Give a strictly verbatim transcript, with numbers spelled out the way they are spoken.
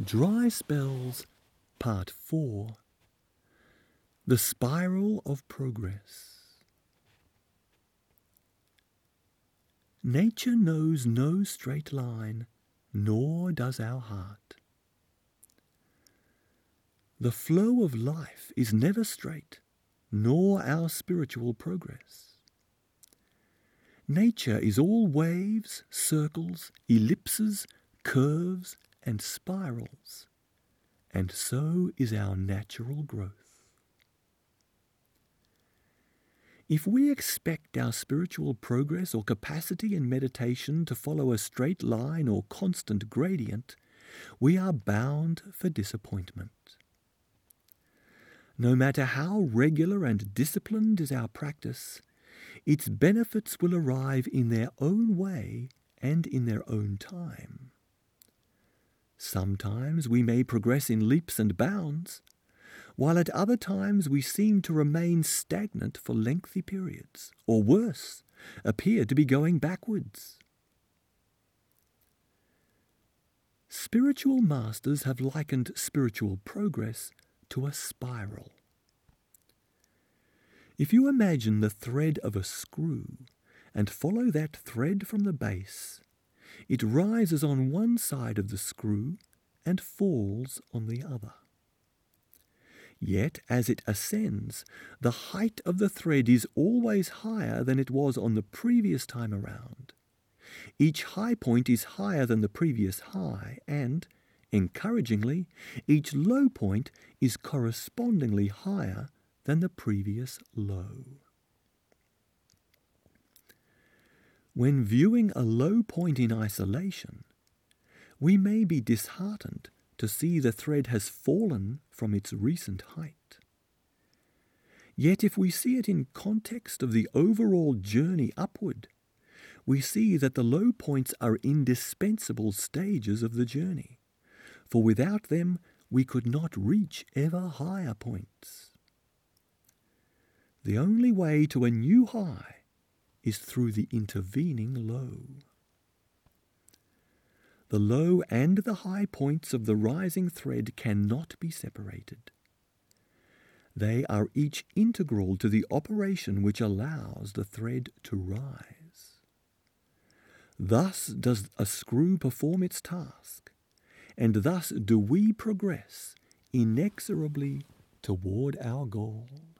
Dry Spells, Part four. The Spiral of Progress. Nature knows no straight line, nor does our heart. The flow of life is never straight, nor our spiritual progress. Nature is all waves, circles, ellipses, curves, and spirals, and so is our natural growth. If we expect our spiritual progress or capacity in meditation to follow a straight line or constant gradient, we are bound for disappointment. No matter how regular and disciplined is our practice, its benefits will arrive in their own way and in their own time. Sometimes we may progress in leaps and bounds, while at other times we seem to remain stagnant for lengthy periods, or worse, appear to be going backwards. Spiritual masters have likened spiritual progress to a spiral. If you imagine the thread of a screw and follow that thread from the base, it rises on one side of the screw and falls on the other. Yet, as it ascends, the height of the thread is always higher than it was on the previous time around. Each high point is higher than the previous high, and, encouragingly, each low point is correspondingly higher than the previous low. When viewing a low point in isolation, we may be disheartened to see the thread has fallen from its recent height. Yet if we see it in context of the overall journey upward, we see that the low points are indispensable stages of the journey, for without them we could not reach ever higher points. The only way to a new high is through the intervening low. The low and the high points of the rising thread cannot be separated. They are each integral to the operation which allows the thread to rise. Thus does a screw perform its task, and thus do we progress inexorably toward our goal.